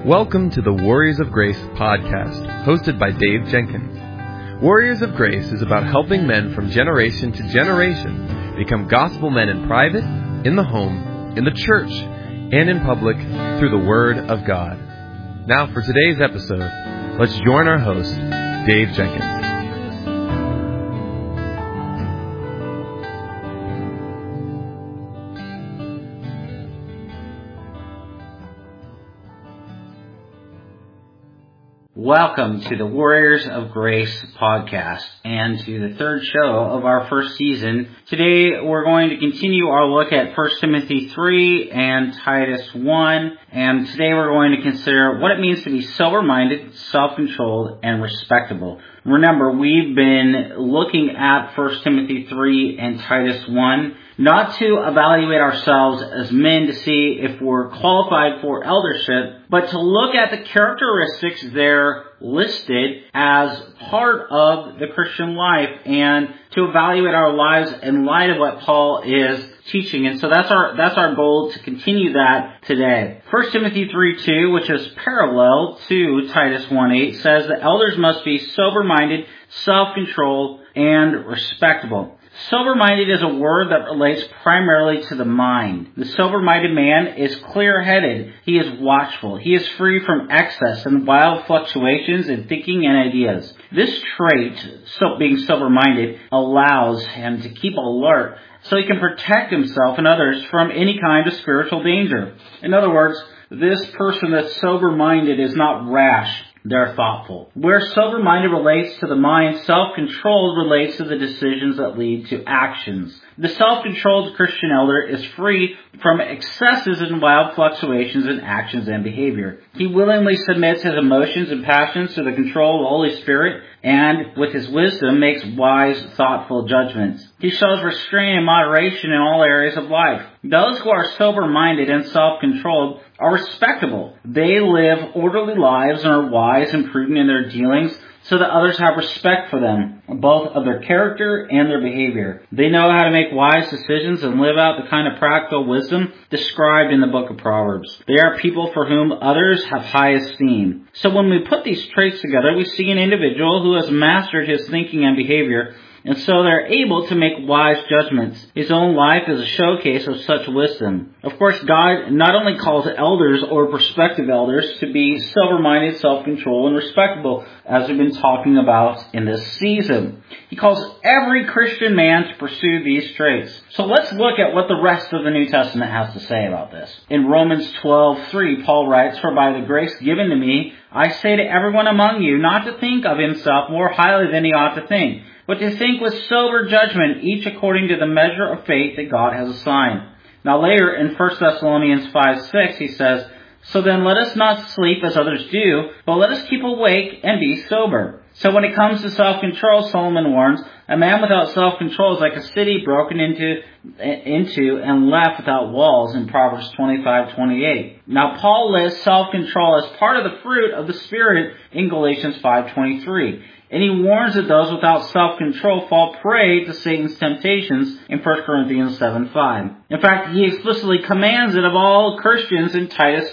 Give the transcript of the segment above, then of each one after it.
Welcome to the Warriors of Grace podcast, hosted by Dave Jenkins. Warriors of Grace is about helping men from generation to generation become gospel men in private, in the home, in the church, and in public through the Word of God. Now for today's episode, let's join our host, Dave Jenkins. Welcome to the Warriors of Grace podcast and to the third show of our first season. Today we're going to continue our look at 1 Timothy 3 and Titus 1, and today we're going to consider what it means to be sober-minded, self-controlled, and respectable. Remember, we've been looking at 1 Timothy 3 and Titus 1, not to evaluate ourselves as men to see if we're qualified for eldership, but to look at the characteristics there listed as part of the Christian life and to evaluate our lives in light of what Paul is teaching. And so that's our goal, to continue that today. 1 Timothy 3:2, which is parallel to Titus 1:8, says the elders must be sober-minded, self-controlled, and respectable. Sober-minded is a word that relates primarily to the mind. The sober-minded man is clear-headed. He is watchful. He is free from excess and wild fluctuations in thinking and ideas. This trait, being sober-minded, allows him to keep alert so he can protect himself and others from any kind of spiritual danger. In other words, this person that's sober-minded is not rash. They're thoughtful. Where sober-minded relates to the mind, self-controlled relates to the decisions that lead to actions. The self-controlled Christian elder is free from excesses and wild fluctuations in actions and behavior. He willingly submits his emotions and passions to the control of the Holy Spirit and, with his wisdom, makes wise, thoughtful judgments. He shows restraint and moderation in all areas of life. Those who are sober-minded and self-controlled are respectable. They live orderly lives and are wise and prudent in their dealings, so that others have respect for them, both of their character and their behavior. They know how to make wise decisions and live out the kind of practical wisdom described in the book of Proverbs. They are people for whom others have high esteem. So when we put these traits together, we see an individual who has mastered his thinking and behavior, and so they're able to make wise judgments. His own life is a showcase of such wisdom. Of course, God not only calls elders or prospective elders to be sober-minded, self-controlled, and respectable, as we've been talking about in this season. He calls every Christian man to pursue these traits. So let's look at what the rest of the New Testament has to say about this. In Romans 12:3, Paul writes, "For by the grace given to me, I say to everyone among you not to think of himself more highly than he ought to think, but to think with sober judgment, each according to the measure of faith that God has assigned." Now later in 1 Thessalonians 5:6, he says, "So then let us not sleep as others do, but let us keep awake and be sober." So when it comes to self-control, Solomon warns, a man without self-control is like a city broken into and left without walls in Proverbs 25:28. Now Paul lists self-control as part of the fruit of the Spirit in Galatians 5:23. And he warns that those without self-control fall prey to Satan's temptations in 1 Corinthians 7:5. In fact, he explicitly commands it of all Christians in Titus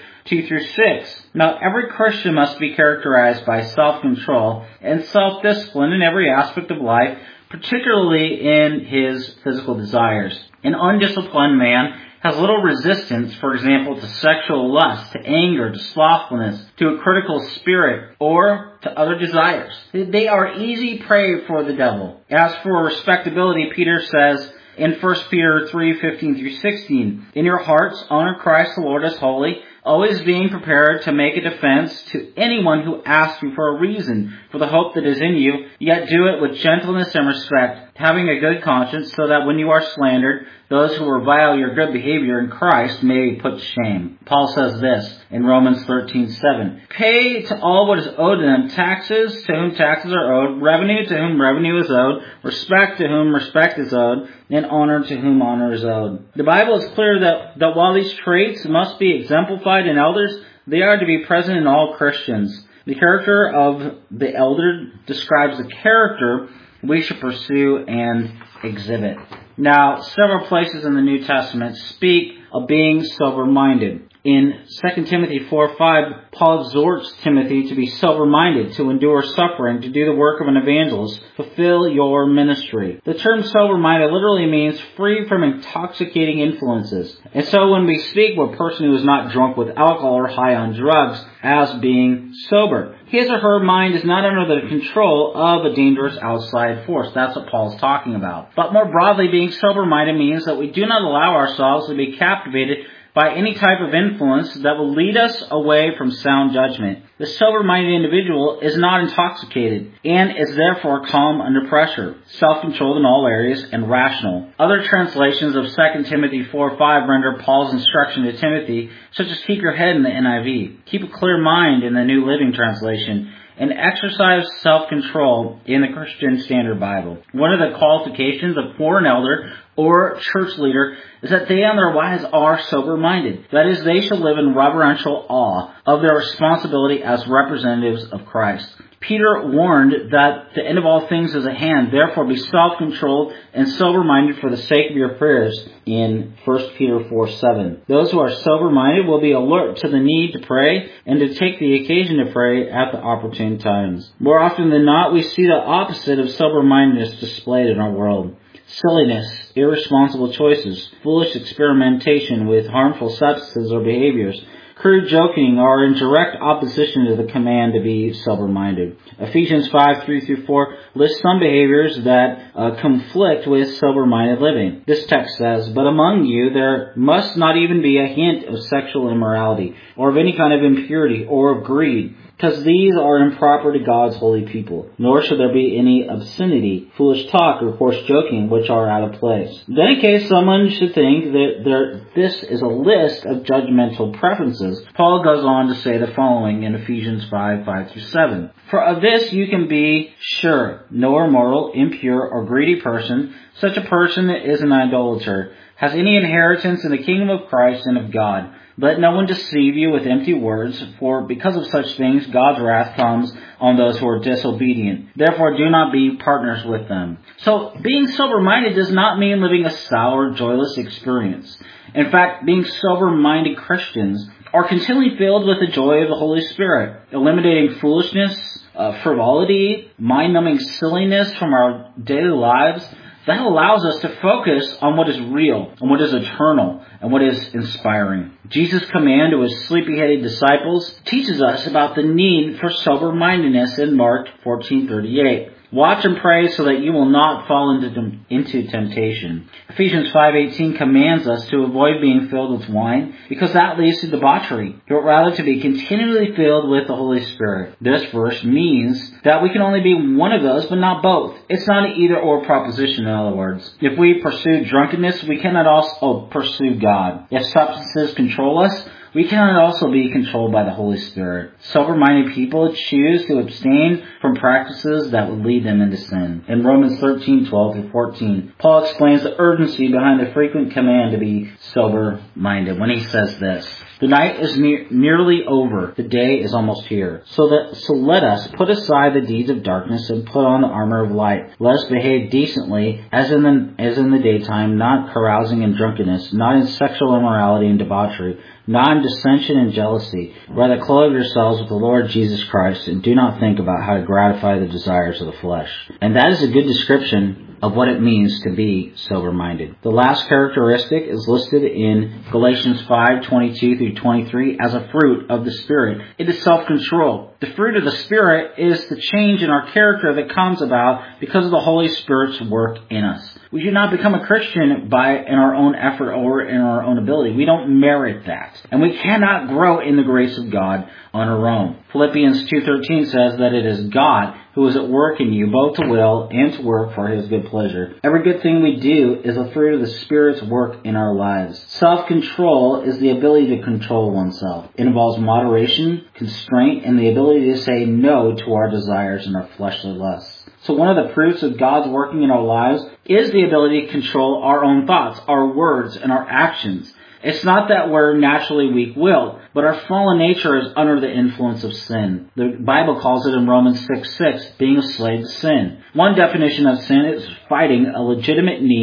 2:2-6. Now, every Christian must be characterized by self-control and self-discipline in every aspect of life, particularly in his physical desires. An undisciplined man has little resistance, for example, to sexual lust, to anger, to slothfulness, to a critical spirit, or to other desires. They are easy prey for the devil. As for respectability, Peter says in 1 Peter 3:15-16, "In your hearts honor Christ the Lord as holy, always being prepared to make a defense to anyone who asks you for a reason for the hope that is in you, yet do it with gentleness and respect, having a good conscience, so that when you are slandered, those who revile your good behavior in Christ may be put to shame." Paul says this in Romans 13:7, "Pay to all what is owed to them, taxes to whom taxes are owed, revenue to whom revenue is owed, respect to whom respect is owed, and honor to whom honor is owed." The Bible is clear that while these traits must be exemplified in elders, they are to be present in all Christians. The character of the elder describes the character we should pursue and exhibit. Now, several places in the New Testament speak of being sober-minded. In 2 Timothy 4:5, Paul exhorts Timothy to be sober-minded, to endure suffering, to do the work of an evangelist, fulfill your ministry. The term sober-minded literally means free from intoxicating influences. And so when we speak of a person who is not drunk with alcohol or high on drugs as being sober, his or her mind is not under the control of a dangerous outside force. That's what Paul's talking about. But more broadly, being sober-minded means that we do not allow ourselves to be captivated by any type of influence that will lead us away from sound judgment. The sober-minded individual is not intoxicated and is therefore calm under pressure, self-controlled in all areas, and rational. Other translations of 2 Timothy 4:5 render Paul's instruction to Timothy, such as keep your head in the NIV, keep a clear mind in the New Living Translation, and exercise self-control in the Christian Standard Bible. One of the qualifications for an elder or church leader is that they and their wives are sober-minded. That is, they shall live in reverential awe of their responsibility as representatives of Christ. Peter warned that the end of all things is at hand. Therefore, be self-controlled and sober-minded for the sake of your prayers in 1 Peter 4:7. Those who are sober-minded will be alert to the need to pray and to take the occasion to pray at the opportune times. More often than not, we see the opposite of sober-mindedness displayed in our world. Silliness, irresponsible choices, foolish experimentation with harmful substances or behaviors, crude joking are in direct opposition to the command to be sober-minded. Ephesians 5:3-4 lists some behaviors that conflict with sober-minded living. This text says, "But among you there must not even be a hint of sexual immorality, or of any kind of impurity, or of greed, because these are improper to God's holy people. Nor should there be any obscenity, foolish talk, or coarse joking, which are out of place." Then in case someone should think that this is a list of judgmental preferences, Paul goes on to say the following in Ephesians 5:5-7. "For of this you can be sure, no immoral, impure, or greedy person, such a person is an idolater, has any inheritance in the kingdom of Christ and of God. Let no one deceive you with empty words, for because of such things God's wrath comes on those who are disobedient. Therefore do not be partners with them." So being sober-minded does not mean living a sour, joyless experience. In fact, being sober-minded Christians are continually filled with the joy of the Holy Spirit, eliminating foolishness, frivolity, mind-numbing silliness from our daily lives. That allows us to focus on what is real, on what is eternal, and what is inspiring. Jesus' command to his sleepy-headed disciples teaches us about the need for sober-mindedness in Mark 14:38. "Watch and pray so that you will not fall into temptation." Ephesians 5:18 commands us to avoid being filled with wine because that leads to debauchery, but rather to be continually filled with the Holy Spirit. This verse means that we can only be one of those, but not both. It's not an either-or proposition, in other words. If we pursue drunkenness, we cannot also pursue God. If substances control us, we cannot also be controlled by the Holy Spirit. Sober-minded people choose to abstain from practices that would lead them into sin. In Romans 13:12-14, Paul explains the urgency behind the frequent command to be sober-minded when he says this: "The night is nearly over, the day is almost here. So let us put aside the deeds of darkness and put on the armor of light. Let us behave decently as in the daytime, not carousing in drunkenness, not in sexual immorality and debauchery, not in dissension and jealousy. Rather clothe yourselves with the Lord Jesus Christ and do not think about how to gratify the desires of the flesh." And that is a good description of what it means to be sober-minded. The last characteristic is listed in Galatians 5:22-23 as a fruit of the Spirit. It is self-control. The fruit of the Spirit is the change in our character that comes about because of the Holy Spirit's work in us. We do not become a Christian in our own effort or in our own ability. We don't merit that. And we cannot grow in the grace of God on our own. Philippians 2:13 says that it is God who is at work in you, both to will and to work for his good pleasure. Every good thing we do is a fruit of the Spirit's work in our lives. Self-control is the ability to control oneself. It involves moderation, constraint, and the ability to say no to our desires and our fleshly lusts. So one of the fruits of God's working in our lives is the ability to control our own thoughts, our words, and our actions. It's not that we're naturally weak-willed, but our fallen nature is under the influence of sin. The Bible calls it in Romans 6:6, being a slave to sin. One definition of sin is fighting a legitimate need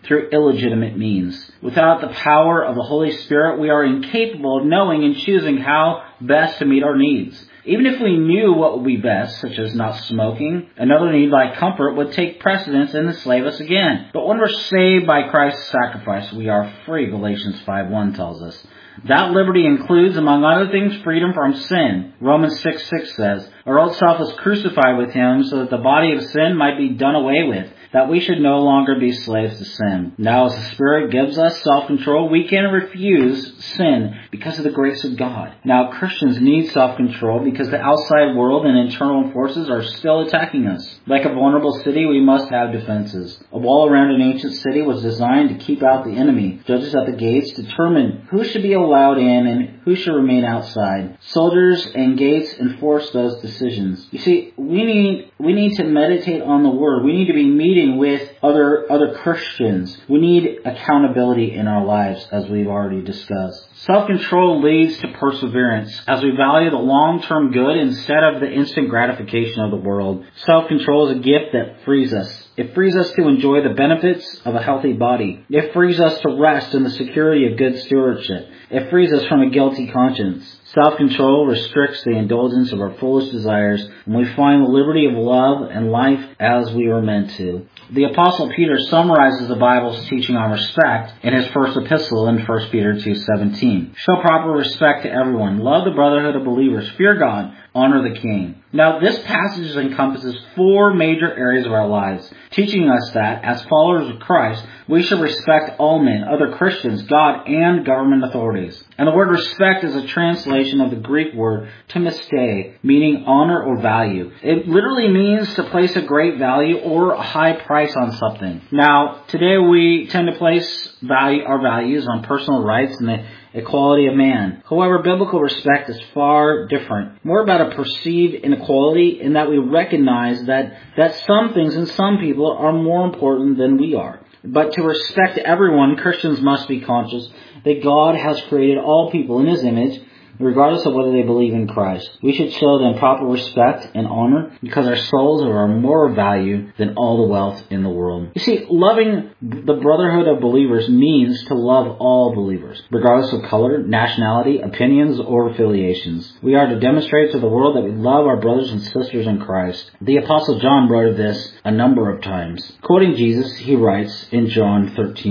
through illegitimate means. Without the power of the Holy Spirit, we are incapable of knowing and choosing how best to meet our needs. Even if we knew what would be best, such as not smoking, another need like comfort would take precedence and enslave us again. But when we're saved by Christ's sacrifice, we are free, Galatians 5:1 tells us. That liberty includes, among other things, freedom from sin. Romans 6:6 says, "Our old self was crucified with him so that the body of sin might be done away with, that we should no longer be slaves to sin." Now, as the Spirit gives us self-control, we can refuse sin because of the grace of God. Now, Christians need self-control because the outside world and internal forces are still attacking us. Like a vulnerable city, we must have defenses. A wall around an ancient city was designed to keep out the enemy. Judges at the gates determined who should be allowed in and who should remain outside. Soldiers and gates enforce those decisions. You see, we need to meditate on the Word. We need to be meeting with other Christians. We need accountability in our lives, as we've already discussed. Self-control leads to perseverance, as we value the long-term good instead of the instant gratification of the world. Self-control is a gift that frees us. It frees us to enjoy the benefits of a healthy body. It frees us to rest in the security of good stewardship. It frees us from a guilty conscience. Self-control restricts the indulgence of our foolish desires, and we find the liberty of love and life as we were meant to. The Apostle Peter summarizes the Bible's teaching on respect in his first epistle in 1 Peter 2:17. Show proper respect to everyone. Love the brotherhood of believers. Fear God. Honor the king. Now, this passage encompasses 4 major areas of our lives, teaching us that, as followers of Christ, we should respect all men, other Christians, God, and government authorities. And the word respect is a translation of the Greek word timistei, meaning honor or value. It literally means to place a great value or a high price on something. Now, today we tend to place our values on personal rights and the equality of man. However, biblical respect is far different. More about a perceived inequality in that we recognize that some things and some people are more important than we are. But to respect everyone, Christians must be conscious that God has created all people in His image, regardless of whether they believe in Christ. We should show them proper respect and honor because our souls are of more value than all the wealth in the world. You see, loving the brotherhood of believers means to love all believers, regardless of color, nationality, opinions, or affiliations. We are to demonstrate to the world that we love our brothers and sisters in Christ. The Apostle John wrote of this a number of times. Quoting Jesus, he writes in John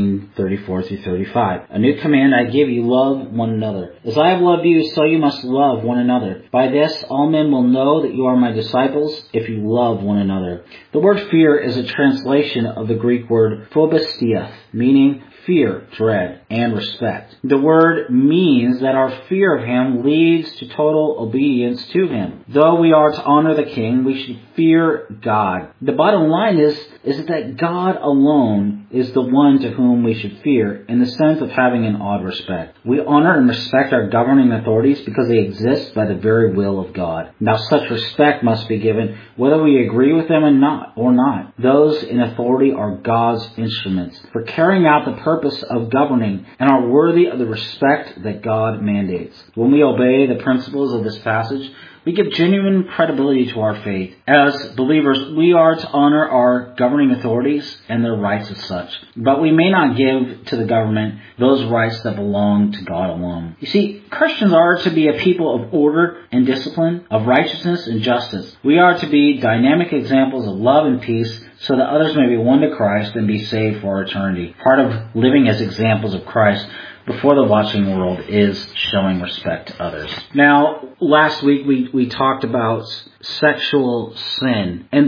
13:34-35, "A new command I give you, love one another. As I have loved you, so you must love one another. By this, all men will know that you are my disciples if you love one another." The word fear is a translation of the Greek word phobostia, meaning fear, dread, and respect. The word means that our fear of Him leads to total obedience to Him. Though we are to honor the King, we should fear God. The bottom line is that God alone is the one to whom we should fear, in the sense of having an awed respect. We honor and respect our governing authorities because they exist by the very will of God. Now, such respect must be given whether we agree with them or not. Those in authority are God's instruments for carrying out the purpose of governing and are worthy of the respect that God mandates. When we obey the principles of this passage, we give genuine credibility to our faith. As believers, we are to honor our governing authorities and their rights as such. But we may not give to the government those rights that belong to God alone. You see, Christians are to be a people of order and discipline, of righteousness and justice. We are to be dynamic examples of love and peace so that others may be won to Christ and be saved for eternity. Part of living as examples of Christ before the watching world is showing respect to others. Now, last week we talked about sexual sin. And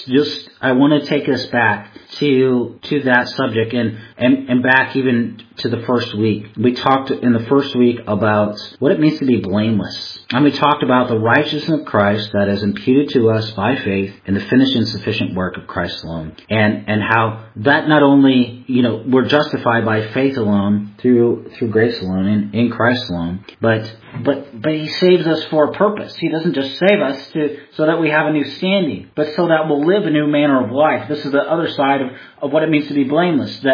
I want to take us back to that subject and back even to the first week. We talked in the first week about what it means to be blameless. And we talked about the righteousness of Christ that is imputed to us by faith in the finished and sufficient work of Christ alone. And how that not only, we're justified by faith alone, through grace alone, in Christ alone, but He saves us for a purpose. He doesn't just save us so that we have a new standing, but so that we'll live a new manner of life. This is the other side of what it means to be blameless,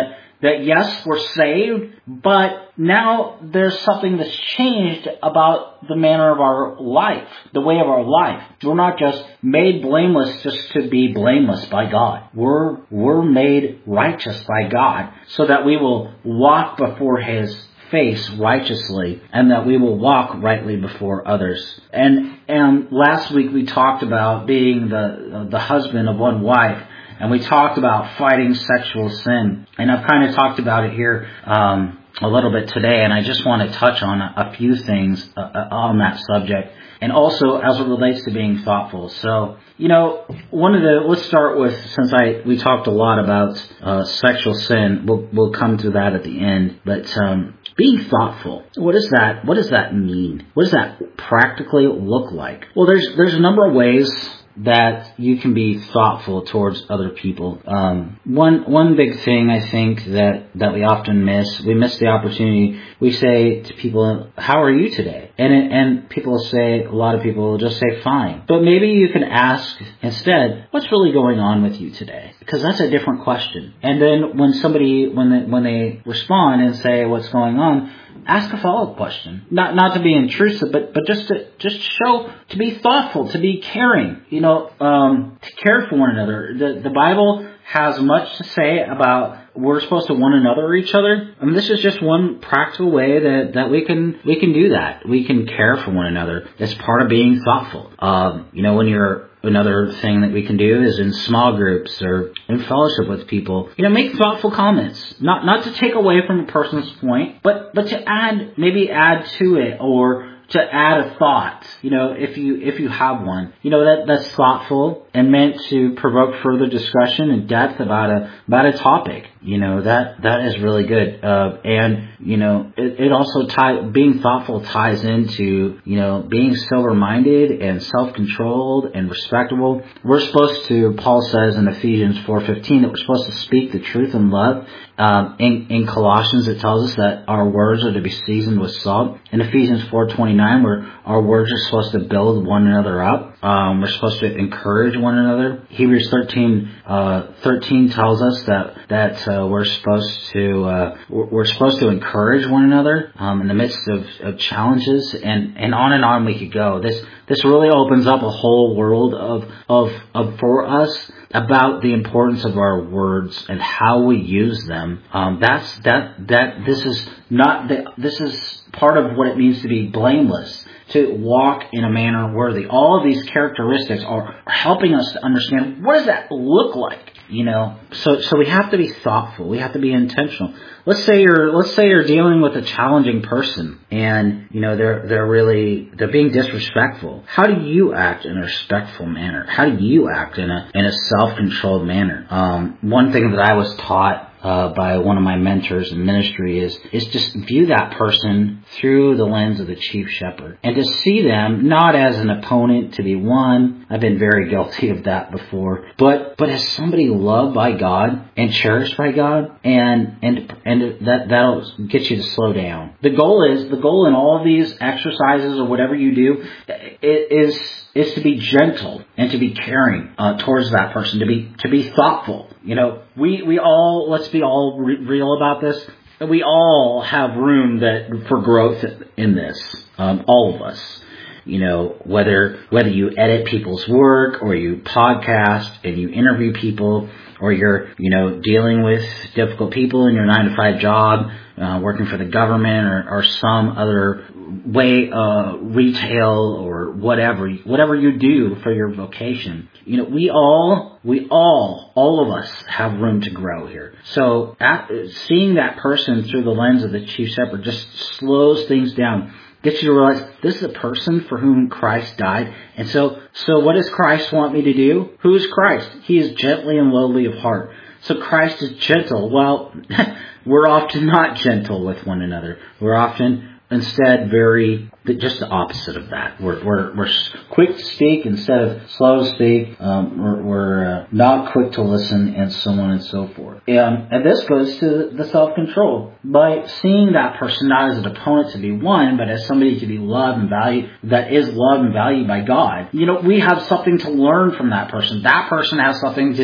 that yes, we're saved, but now there's something that's changed about the manner of our life, the way of our life. We're not just made blameless just to be blameless by God. We're made righteous by God so that we will walk before His face righteously and that we will walk rightly before others. And last week we talked about being the husband of one wife, and we talked about fighting sexual sin. And I've kind of talked about it here a little bit today, and I just want to touch on a few things on that subject, and also as it relates to being thoughtful. So, let's start with, since we talked a lot about sexual sin, we'll come to that at the end, but being thoughtful, what does that mean? What does that practically look like? Well, there's a number of ways that you can be thoughtful towards other people. One big thing I think that we often miss the opportunity. We say to people, "How are you today?" And people say, a lot of people will just say, "Fine." But maybe you can ask instead, "What's really going on with you today?" Because that's a different question. And then when they respond and say what's going on, ask a follow-up question. Not to be intrusive, but just to show, to be thoughtful, to be caring, to care for one another. The Bible has much to say about we're supposed to one another each other. I mean, this is just one practical way that we can do that. We can care for one another. It's part of being thoughtful. Another thing that we can do is in small groups or in fellowship with people, make thoughtful comments. Not to take away from a person's point, but to add to it, or to add a thought, if you have one, that's thoughtful and meant to provoke further discussion and depth about a topic. That is really good. And it also being thoughtful ties into, being sober-minded and self-controlled and respectable. We're supposed to, Paul says in Ephesians 4:15, that we're supposed to speak the truth in love. In Colossians, it tells us that our words are to be seasoned with salt. In Ephesians 4:29, where our words are supposed to build one another up. We're supposed to encourage one another. Hebrews 13 tells us that we're supposed to encourage one another in the midst of challenges, and on we could go. This really opens up a whole world of for us about the importance of our words and how we use them. This is part of what it means to be blameless, to walk in a manner worthy. All of these characteristics are helping us to understand, what does that look like? So we have to be thoughtful. We have to be intentional. Let's say you're dealing with a challenging person, and they're being disrespectful. How do you act in a respectful manner? How do you act in a self-controlled manner? One thing that I was taught by one of my mentors in ministry is just view that person through the lens of the chief shepherd, and to see them not as an opponent to be won. I've been very guilty of that before, but as somebody loved by God and cherished by God, and that'll get you to slow down. The goal in all of these exercises or whatever you do is to be gentle and to be caring towards that person, to be thoughtful. We all, let's be all real about this. We all have room for growth in this. All of us. Whether you edit people's work, or you podcast and you interview people, or you're, dealing with difficult people in your 9-to-5 job, working for the government or some other way, retail or whatever you do for your vocation. We all of us have room to grow here. So seeing that person through the lens of the chief shepherd just slows things down. Gets you to realize this is a person for whom Christ died. And so what does Christ want me to do? Who is Christ? He is gently and lowly of heart. So Christ is gentle. Well, we're often not gentle with one another. We're often instead just the opposite of that. We're quick to speak instead of slow to speak. We're not quick to listen, and so on and so forth. And this goes to the self-control. By seeing that person not as an opponent to be won, but as somebody to be loved and valued, that is loved and valued by God. We have something to learn from that person. That person has something to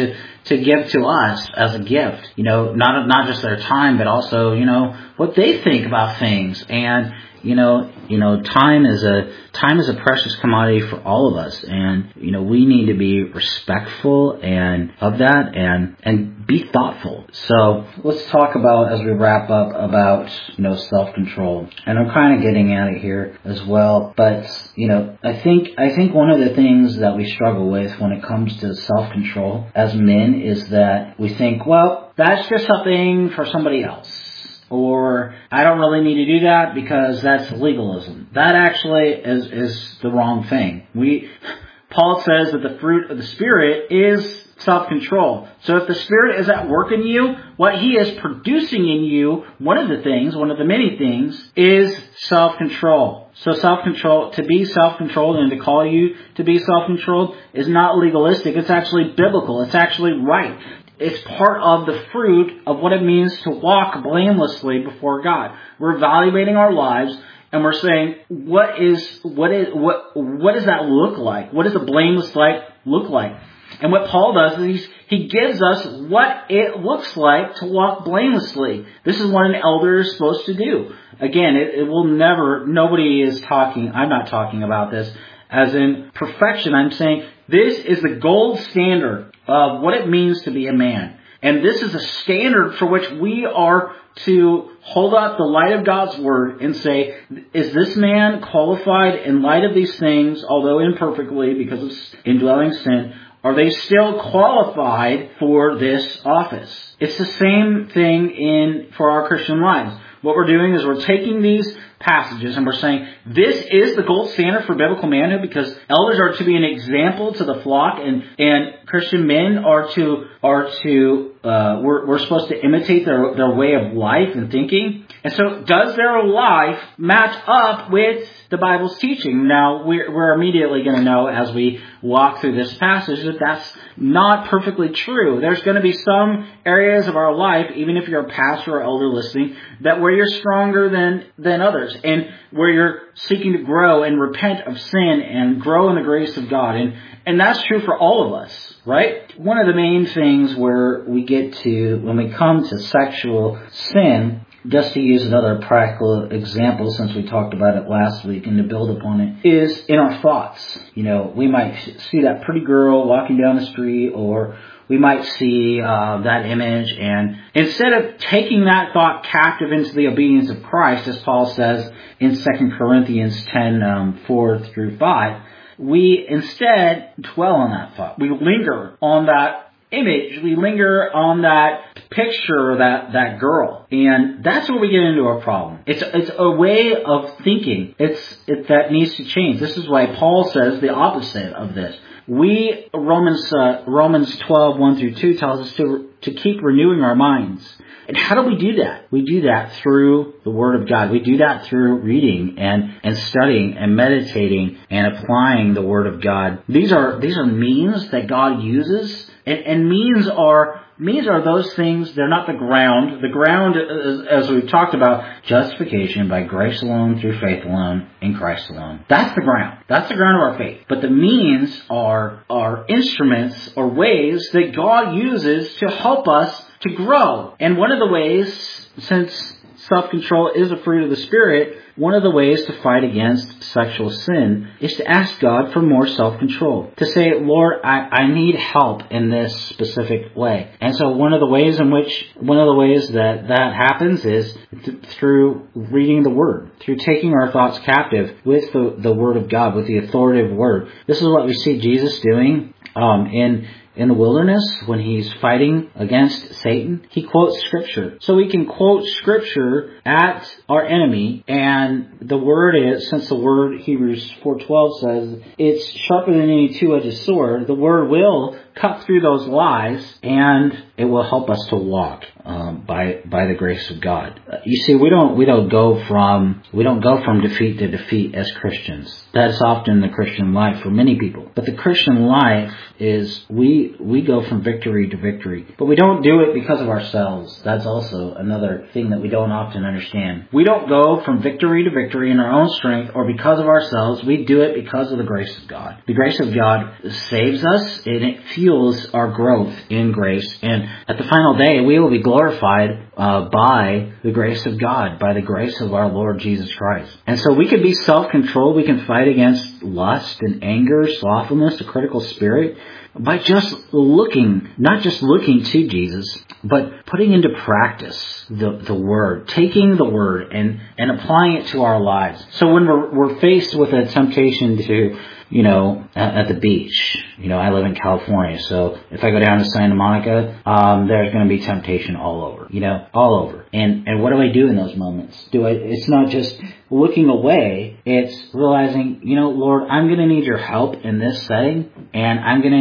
to give to us as a gift. Not just their time, but also, what they think about things. And, time is a precious commodity for all of us. And, we need to be respectful and of that and be thoughtful. So let's talk about, as we wrap up, about, self-control. And I'm kind of getting at it here as well. But, I think one of the things that we struggle with when it comes to self-control as men is that we think, well, that's just something for somebody else. Or, I don't really need to do that because that's legalism. That actually is the wrong thing. Paul says that the fruit of the Spirit is self-control. So if the Spirit is at work in you, what He is producing in you, one of the many things, is self-control. So self-control, to be self-controlled and to call you to be self-controlled is not legalistic. It's actually biblical. It's actually right. It's part of the fruit of what it means to walk blamelessly before God. We're evaluating our lives and we're saying, what does that look like? What does a blameless life look like? And what Paul does is he gives us what it looks like to walk blamelessly. This is what an elder is supposed to do. Again, I'm not talking about this as in perfection. I'm saying this is the gold standard of what it means to be a man. And this is a standard for which we are to hold up the light of God's Word and say, is this man qualified in light of these things, although imperfectly because of indwelling sin? Are they still qualified for this office? It's the same thing for our Christian lives. What we're doing is we're taking these passages and we're saying this is the gold standard for biblical manhood because elders are to be an example to the flock and Christian men we're supposed to imitate their way of life and thinking. And so does their life match up with the Bible's teaching? Now, we're immediately going to know as we walk through this passage that that's not perfectly true. There's going to be some areas of our life, even if you're a pastor or elder listening, that where you're stronger than others and where you're seeking to grow and repent of sin and grow in the grace of God. And that's true for all of us, right? One of the main things where we get to, when we come to sexual sin, just to use another practical example since we talked about it last week and to build upon it, is in our thoughts. We might see that pretty girl walking down the street, or we might see that image, and instead of taking that thought captive into the obedience of Christ, as Paul says in 2 Corinthians 10, 4 through 5, we instead dwell on that thought. We linger on that image. We linger on that picture, that girl. And that's where we get into a problem. It's a way of thinking. That needs to change. This is why Paul says the opposite of this. Romans 12, 1 through 2 tells us to keep renewing our minds. And how do we do that? We do that through the Word of God. We do that through reading and studying and meditating and applying the Word of God. These are means that God uses, and means are those things. They're not the ground. The ground, as we've talked about, justification by grace alone, through faith alone, in Christ alone. That's the ground. That's the ground of our faith. But the means are instruments or ways that God uses to help us to grow. And one of the ways, since self-control is a fruit of the Spirit, one of the ways to fight against sexual sin is to ask God for more self-control. To say, Lord, I need help in this specific way. And so one of the ways that happens is through reading the Word, through taking our thoughts captive with the Word of God, with the authoritative Word. This is what we see Jesus doing in the wilderness when he's fighting against Satan. He quotes Scripture. So we can quote Scripture at our enemy, and the Word is, since the Word, Hebrews 4:12 says, it's sharper than any two-edged sword, the Word will cut through those lies, and it will help us to walk by the grace of God. You see, we don't go from defeat to defeat as Christians. That's often the Christian life for many people. But the Christian life is we go from victory to victory. But we don't do it because of ourselves. That's also another thing that we don't often understand. We don't go from victory to victory in our own strength or because of ourselves. We do it because of the grace of God. The grace of God saves us, and it fuels fuels our growth in grace. And at the final day, we will be glorified by the grace of God, by the grace of our Lord Jesus Christ. And so we can be self-controlled. We can fight against lust and anger, slothfulness, a critical spirit, by just looking, not just looking to Jesus, but putting into practice the Word, taking the Word and applying it to our lives. So when we're faced with a temptation to, at the beach, I live in California, so if I go down to Santa Monica, there's going to be temptation all over, all over. And what do I do in those moments? It's not just looking away, it's realizing, Lord, I'm going to need your help in this setting, and I'm going to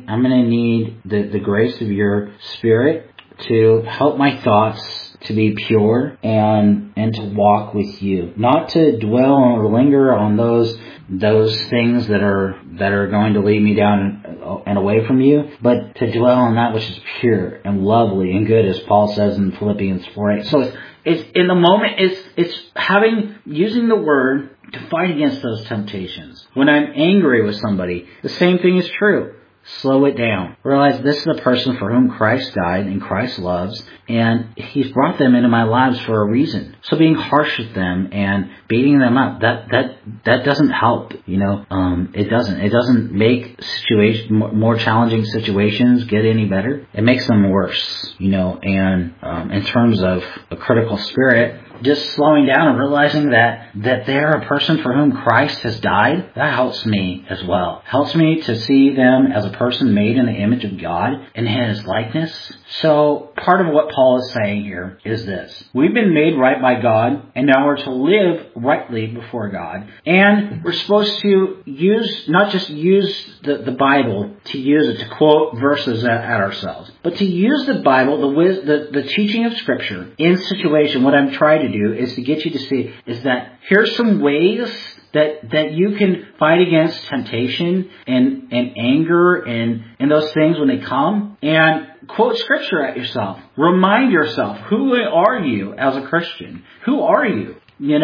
need the grace of your Spirit to help my thoughts to be pure and to walk with you, not to dwell or linger on those things that are going to lead me down and away from you, but to dwell on that which is pure and lovely and good, as Paul says in Philippians 4:8. So it's in the moment, it's using the Word to fight against those temptations. When I'm angry with somebody, the same thing is true. Slow it down. Realize this is a person for whom Christ died and Christ loves, and He's brought them into my lives for a reason. So being harsh with them and beating them up, that doesn't help. It doesn't. It doesn't make more challenging situations get any better. It makes them worse. And in terms of a critical spirit, just slowing down and realizing that they're a person for whom Christ has died, that helps me as well. Helps me to see them as a person made in the image of God in His likeness. So part of what Paul is saying here is this. We've been made right by God, and now we're to live rightly before God. And we're supposed to not just use the Bible to use it, to quote verses at ourselves, but to use the Bible, the teaching of Scripture in situation. What I'm trying to do is to get you to see is that here's some ways that you can fight against temptation and anger and those things when they come, and quote Scripture at yourself. Remind yourself, who are you as a Christian? Who are you?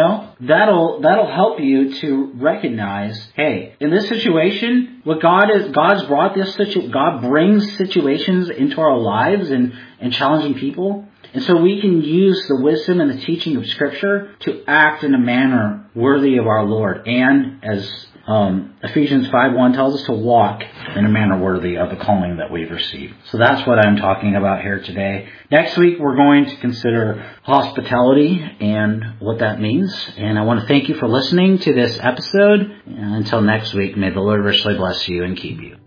That'll help you to recognize, hey, in this situation, what God's brought this situation. God brings situations into our lives and challenging people. And so we can use the wisdom and the teaching of Scripture to act in a manner worthy of our Lord. And as Ephesians 5:1 tells us, to walk in a manner worthy of the calling that we've received. So that's what I'm talking about here today. Next week, we're going to consider hospitality and what that means. And I want to thank you for listening to this episode. And until next week, may the Lord richly bless you and keep you.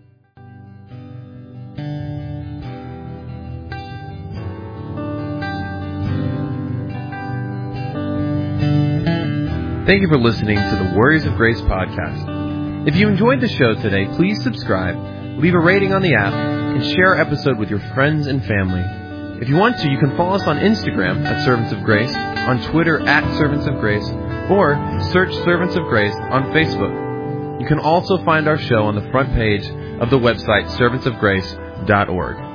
Thank you for listening to the Warriors of Grace podcast. If you enjoyed the show today, please subscribe, leave a rating on the app, and share our episode with your friends and family. If you want to, you can follow us on Instagram at Servants of Grace, on Twitter at Servants of Grace, or search Servants of Grace on Facebook. You can also find our show on the front page of the website servantsofgrace.org.